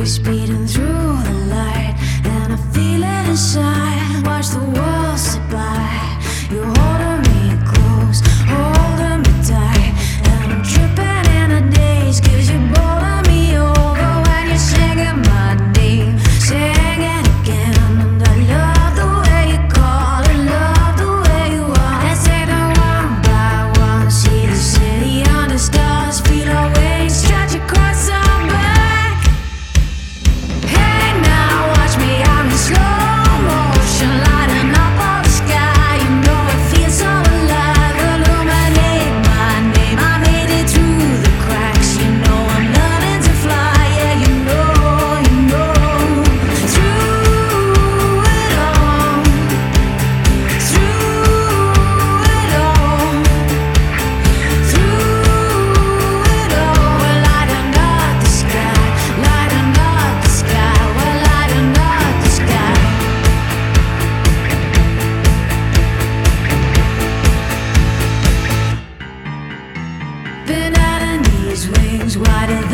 breeze beating through the light, and I feel it inside. Watch the world slip by. You're holding me close, holding me tight, and I'm tripping in a daze, 'cause you're bowling me over when you're singing my name, singing again. And I love the way you call it, love the way you are. Let's take them one by one, see the city under stars, feel our wings stretch across our back. Hey now, watch me, I'm in slow motion, lighting up all the sky. You know it feels so alive, illuminate my name. I made it through the cracks, you know I'm learning to fly. Yeah, you know, through it all, through it all, through it all. We're lighting up the sky, lighting up the sky. We're lighting up the sky. Been out on these wings wider